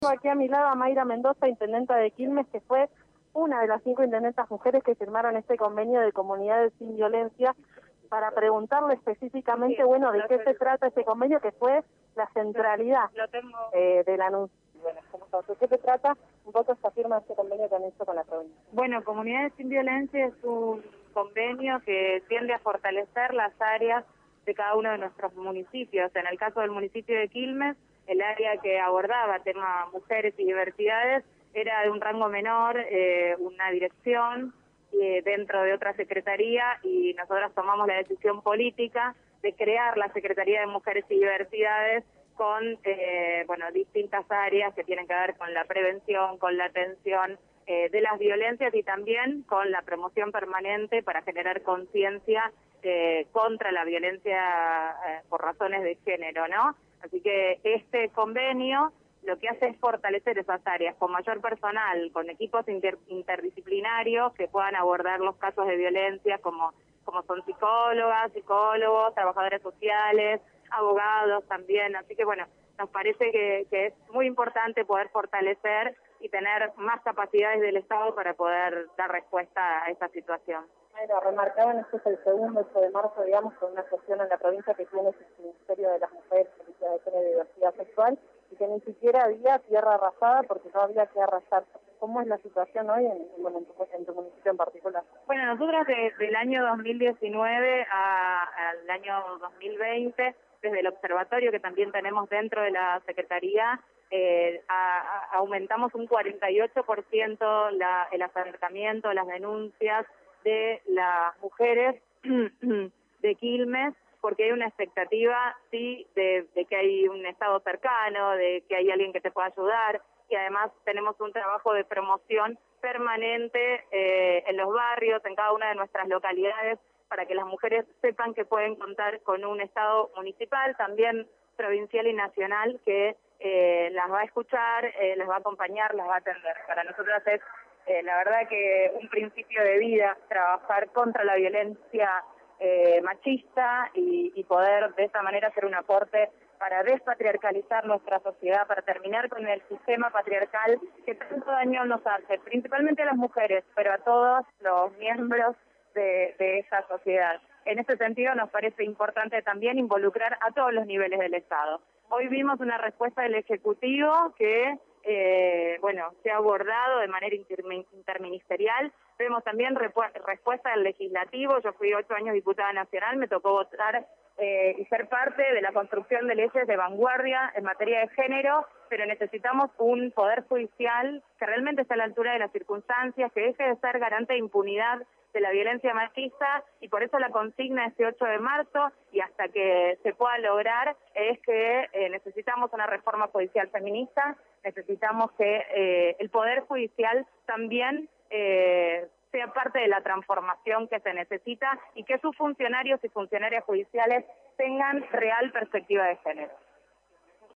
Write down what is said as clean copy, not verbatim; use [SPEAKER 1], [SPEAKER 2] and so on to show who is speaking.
[SPEAKER 1] Aquí a mi lado a Mayra Mendoza, intendenta de Quilmes, que fue una de las 5 intendentas mujeres que firmaron este convenio de comunidades sin violencia, para preguntarle específicamente, bueno, de qué se trata este convenio, que fue la centralidad del anuncio. Bueno, ¿de qué se trata un poco esta firma de este convenio que han hecho con la provincia?
[SPEAKER 2] Bueno, Comunidades sin Violencia es un convenio que tiende a fortalecer las áreas de cada uno de nuestros municipios. En el caso del municipio de Quilmes, el área que abordaba tema mujeres y diversidades era de un rango menor, una dirección dentro de otra secretaría, y nosotros tomamos la decisión política de crear la Secretaría de Mujeres y Diversidades con distintas áreas que tienen que ver con la prevención, con la atención de las violencias y también con la promoción permanente para generar conciencia contra la violencia por razones de género, ¿no? Así que este convenio lo que hace es fortalecer esas áreas con mayor personal, con equipos interdisciplinarios que puedan abordar los casos de violencia como son psicólogas, psicólogos, trabajadores sociales, abogados también. Así que bueno, nos parece que es muy importante poder fortalecer y tener más capacidades del Estado para poder dar respuesta a esta situación.
[SPEAKER 1] Bueno, remarcaban, este es el segundo 8 de marzo, digamos, con una sesión en la provincia que tiene el Ministerio de las Mujeres, Felicidad de Género y Diversidad Sexual, y que ni siquiera había tierra arrasada porque no había que arrasar. ¿Cómo es la situación hoy en tu municipio en particular?
[SPEAKER 2] Bueno, nosotros desde el año 2019 al año 2020, desde el observatorio que también tenemos dentro de la Secretaría, aumentamos un 48% el acercamiento, las denuncias de las mujeres de Quilmes, porque hay una expectativa, sí, de que hay un Estado cercano, de que hay alguien que te pueda ayudar, y además tenemos un trabajo de promoción permanente en los barrios, en cada una de nuestras localidades, para que las mujeres sepan que pueden contar con un Estado municipal, también provincial y nacional, que las va a escuchar, las va a acompañar, las va a atender. Para nosotros es la verdad que un principio de vida trabajar contra la violencia machista y poder de esa manera hacer un aporte para despatriarcalizar nuestra sociedad, para terminar con el sistema patriarcal que tanto daño nos hace, principalmente a las mujeres, pero a todos los miembros de esta sociedad. En ese sentido nos parece importante también involucrar a todos los niveles del Estado. Hoy vimos una respuesta del Ejecutivo que se ha abordado de manera interministerial. Vemos también respuesta del Legislativo. Yo fui 8 años diputada nacional, me tocó votar y ser parte de la construcción de leyes de vanguardia en materia de género, pero necesitamos un poder judicial que realmente esté a la altura de las circunstancias, que deje de ser garante de impunidad de la violencia machista, y por eso la consigna este 8 de marzo, y hasta que se pueda lograr, es que necesitamos una reforma judicial feminista, necesitamos que el Poder Judicial también sea parte de la transformación que se necesita y que sus funcionarios y funcionarias judiciales tengan real perspectiva de género.